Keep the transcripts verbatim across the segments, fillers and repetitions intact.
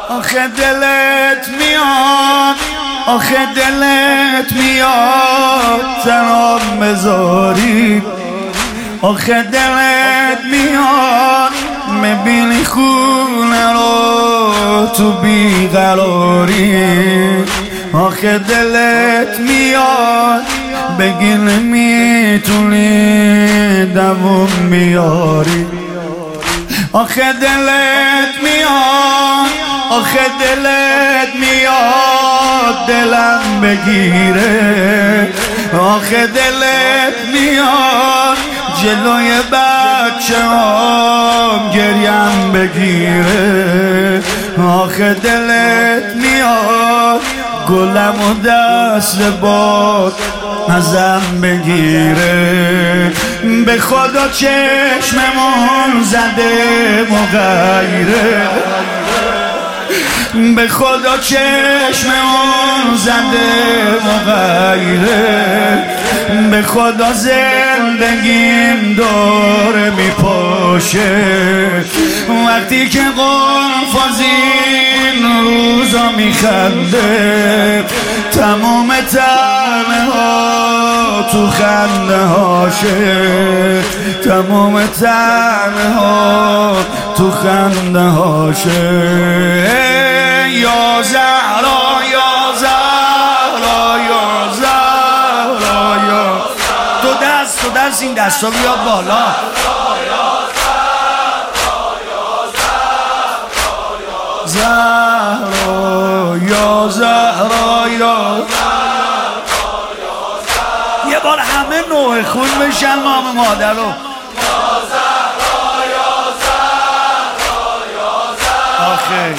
آخه دلت میاد، آخه دلت میاد تنام بذاری، آخه دلت میاد میبینی خونه رو تو بیقراری، آخه دلت میاد بگی نمیتونی دووم بیاری، آخه دلت میاد، آخه دلت میاد دلم بگیره، آخه دلت میاد جلوی بچه هم گریم بگیره، آخه دلت میاد گلم و دست باد ازم بگیره، به خدا چشممون زده مغیره، به خدا چشممون زده مغیره، به خدا زندگیم داره میپاشه، وقتی که قرفاز این روزا میخنده، تمام تنه ها تو خنده هاشه، تمام تنه ها تو خنده هاشه. یا زهرا یا زهرا یا زهرا یا تو دست تو دست این دستا بیاد بالا، زهرا یا زهرا یا یه بار همه نوع خون بشن نام مادر رو، آخه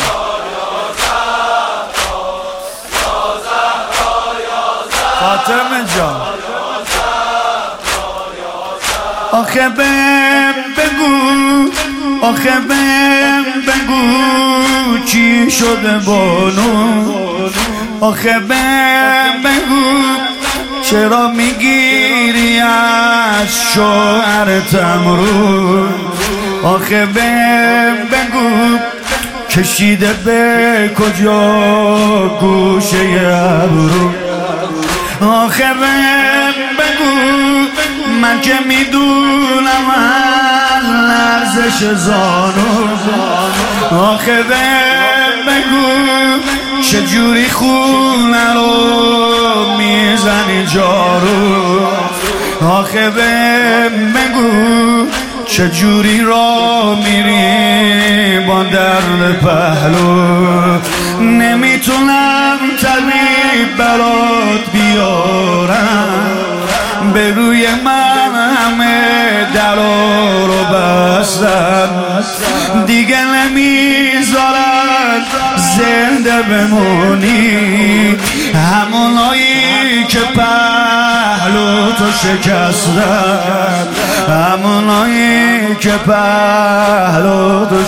فاطمه جان، آخه بهم بگو، آخه بهم بگو چی شده بانو، آخه بهم بگو چرا میگیری از شوهرتم رو، آخه بهم بگو کشیده به کجا گوشه ابرو، آخه بهم بگو من که میدونم از لرزش زانو، آخه بهم بگو چجوری خونه رو میزنی جارو، آخه بهم بگو چجوری را میری با درد پهلو، نمیتونم طبیب برات بیارم، به روی من همه درا رو بستن، دیگه نمیذارن زنده بمونی، همونایی که پهلو تو شکستن، همونایی که پهلو تو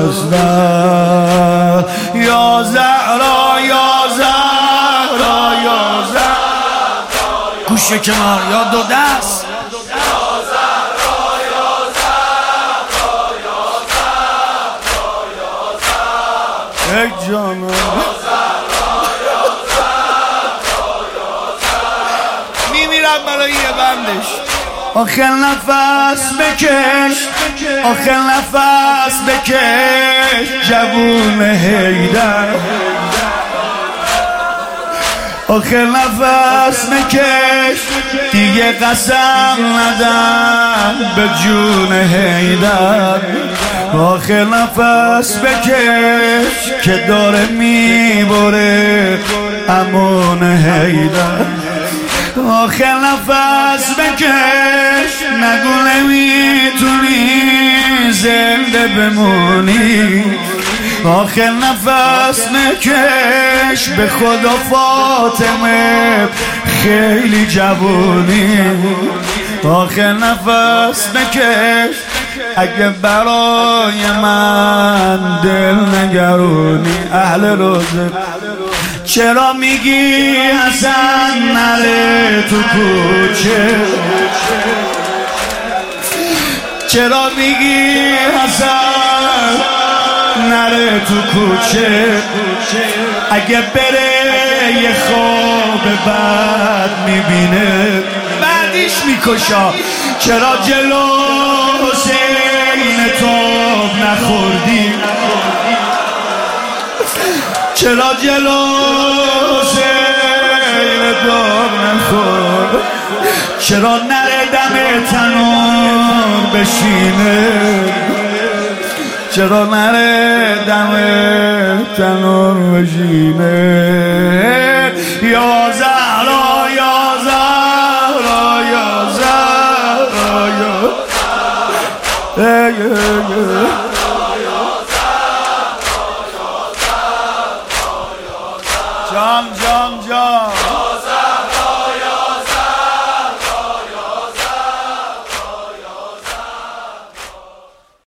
شکستن، یا زهرا یا زهرا یا زهرا گوشه کنار یا دو دست، یک جانم میمیرم برای یه بندش، آخه نفس بکش، آخه نفس بکش جوون حیدر، آخه نفس بکش دیگه قسم ندم به جون حیدر، آخه نفس بکش که داره میبره امون حیدر، آخه نفس بکش نگو نمیتونی زنده بمونی، آخه نفس بکش به خدا فاطمه خیلی جوونی، آخه نفس بکش اگه برای من دل نگرونی، اهل روزه چرا میگی حسن نره تو کوچه، چرا میگی حسن نره تو کوچه، اگه بره یه خواب بد میبینه بعدیش میکشا. چرا جلو حسین توب نخوردی؟ چرا جلو حسین توب نخورد؟ چرا نره دم تنور بشینه؟ چرا نره دم تنور بشینه؟ یا زهرا یا زهرا یا زهرا یا